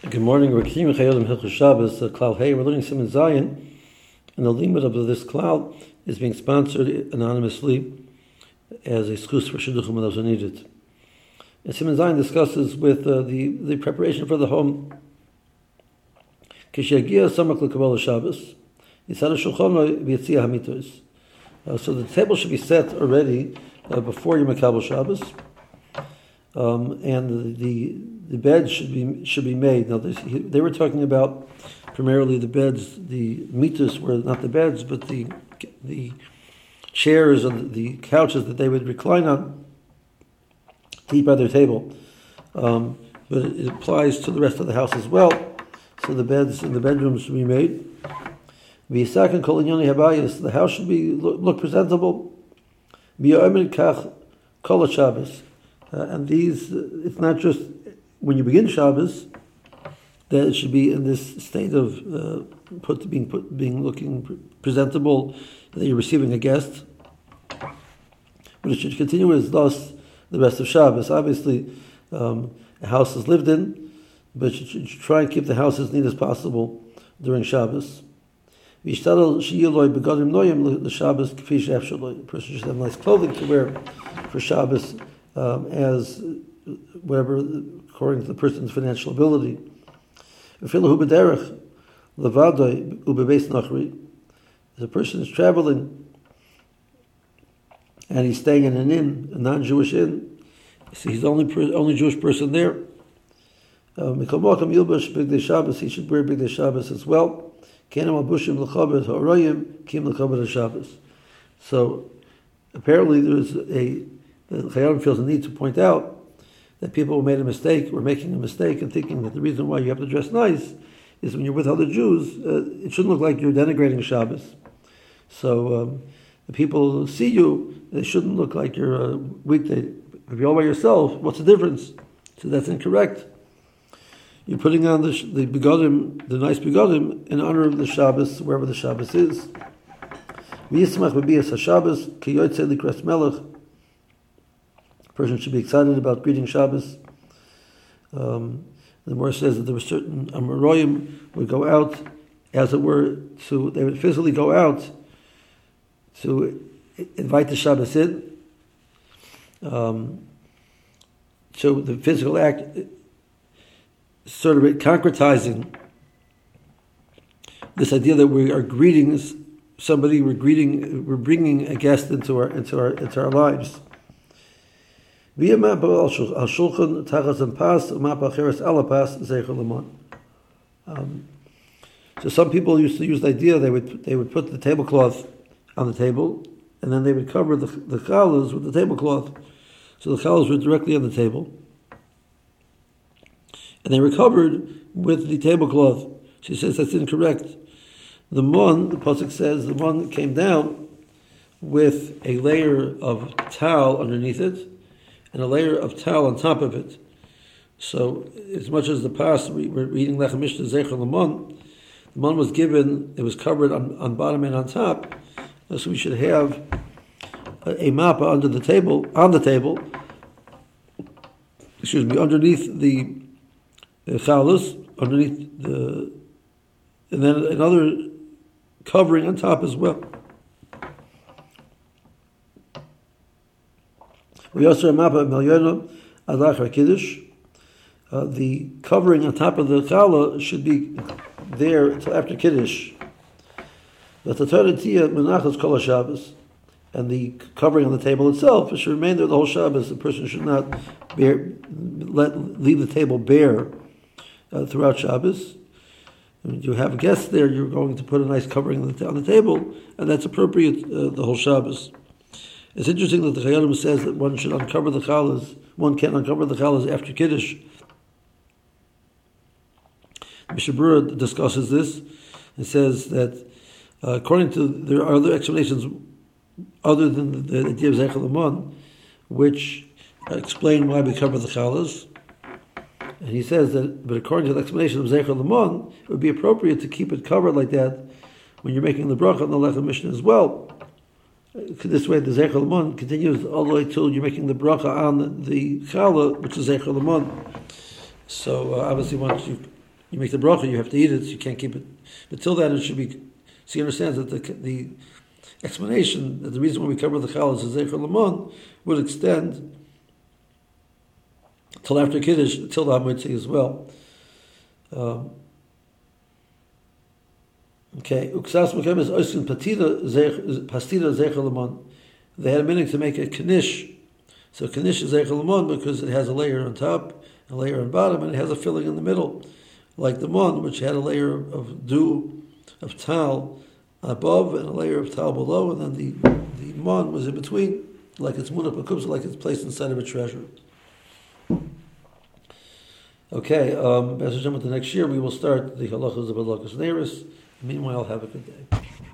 Good morning. We're Kiyum Chayolim Hilchos Shabbos, Klal Hey. We're learning Siman Zayin, and the limit of this Klal is being sponsored anonymously as a schus for Shidduchim when those who need it. And Siman Zayin discusses with the preparation for the home. Kishagia Samak LeKabbalah Shabbos, Yisad HaShulchan V'Yitzia HaMitos. So the table should be set already before Yom HaKabbal Shabbos, and the beds should be made. Now they were talking about primarily the beds. The mitos were not the beds, but the chairs and the couches that they would recline on to eat by their table. But it applies to the rest of the house as well. So the beds in the bedrooms should be made. The house should be look presentable. And these, it's not just when you begin Shabbos that it should be in this state of being looking presentable, that you're receiving a guest, but it should continue as thus the rest of Shabbos. Obviously, a house is lived in, but you should try and keep the house as neat as possible during Shabbos. The person should have nice clothing to wear for Shabbos, as whatever, according to the person's financial ability. If a person is traveling and he's staying in an inn, a non-Jewish inn, so he's the only Jewish person there. He should wear Bigdei Shabbos as well. So apparently the Chayyim feels the need to point out that people who made a mistake were making a mistake and thinking that the reason why you have to dress nice is when you're with other Jews, it shouldn't look like you're denigrating Shabbos. So the people who see you, they shouldn't look like you're a weekday. If you're all by yourself, what's the difference? So that's incorrect. You're putting on the begodim, the nice begodim, in honor of the Shabbos, wherever the Shabbos is. Person should be excited about greeting Shabbos. The Gemara says that there were certain Amoraim would go out, as it were, they would physically go out to invite the Shabbos in. So the physical act, sort of concretizing this idea that we are greeting somebody, we're bringing a guest into our lives. So some people used to use the idea they would put the tablecloth on the table, and then they would cover the challahs with the tablecloth. So the challahs were directly on the table, and they were covered with the tablecloth. She says that's incorrect. The pasuk says the mon came down with a layer of towel underneath it, and a layer of towel on top of it. So, as much as the past, we're reading Lechem Mishnah Zecher Lamon, the mon was given, it was covered on bottom and on top, so we should have a mappa on the table, underneath the chalus, and then another covering on top as well. We also have a Melyona Adach Kiddush. The covering on top of the challah should be there until after Kiddush. But the Taratiyah Menachos Kol Shabbos, and the covering on the table itself should remain there the whole Shabbos. The person should not leave the table bare throughout Shabbos. When you have guests there, you're going to put a nice covering on the table, and that's appropriate the whole Shabbos. It's interesting that the Chayyim says that one should uncover the challahs. One can't uncover the challahs after Kiddush. Mishnah Berurah discusses this and says that according to, there are other explanations other than the idea of Zecher Lamon, which explain why we cover the challahs. And he says that, but according to the explanation of Zecher Lamon, it would be appropriate to keep it covered like that when you're making the bracha on the Lechem Mishnah as well. This way, the Zecher Lamon continues all the way till you're making the bracha on the challah, which is Zecher Lamon. So obviously, once you you make the bracha, you have to eat it, so you can't keep it. But till then, it should be. So he understands that the explanation that the reason why we cover the chal is the Zecher Lamon would extend till after Kiddush, till the Hamotzei as well. Okay, Uksas Mekem is Oisin Pastida Zecher Lamon. They had a meaning to make a knish. So knish is Zecher Lamon because it has a layer on top, a layer on bottom, and it has a filling in the middle, like the mon, which had a layer of dew, of tal above, and a layer of tal below, and then the mon was in between, like it's munach b'kubza, like it's placed inside of a treasure. Okay, B'ez Hashem, the next year we will start the halachas of halachas neiros. Meanwhile, have a good day.